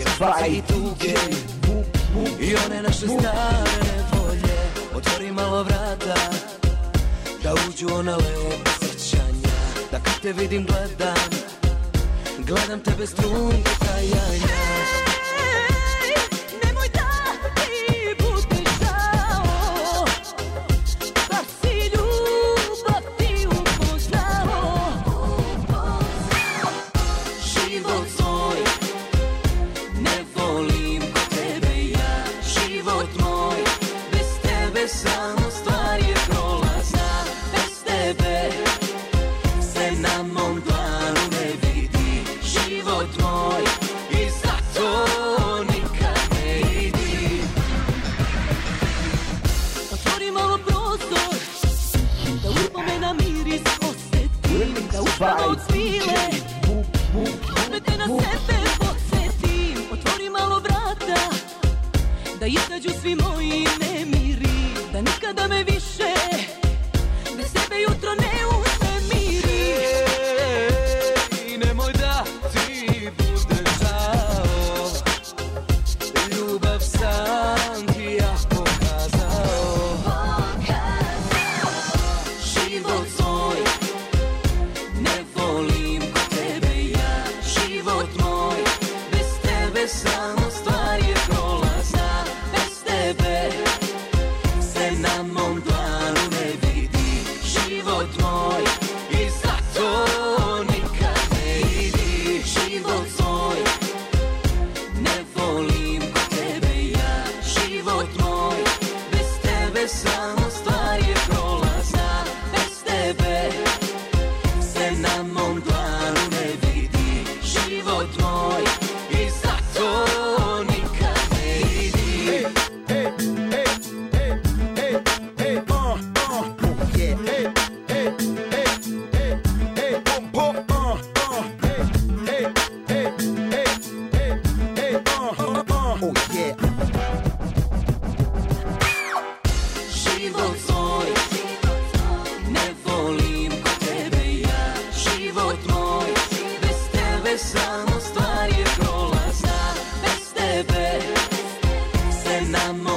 radosti i tuge i one naše stare nevolje. Otvori malo vrata, da uđu ona lepa sjećanja, da kad te vidim gledam te bez trunke tajanja. Samo stvar je prolazna, bez tebe se na mom planu ne vidi život moj i zato nikad ne idi. Otvori malo prostor, da uspomena miris osjetim, da ustava od svile, opet te na sebe podsjetim. Otvori malo vrata, da izađu svi moji nemiri, da nikada me više bez sebe jutro ne uznemiri. Nemoj da ti bude žao, ljubav sam ti ja pokazao. Život svoj ne volim ko tebe ja, život moj bez tebe samo stvar je prolazna, bez tebe se na mom planu ne vidi život moj i zato nikad ne idi. Život svoj ne volim ko tebe ja, život moj bez tebe samo stvar je prolazna, bez tebe se na mom planu ne vidi život moj i zato nikad ne idi. Život svoj ne volim ko tebe ja, život moj bez tebe samo stvar je prolazna, bez tebe se na moj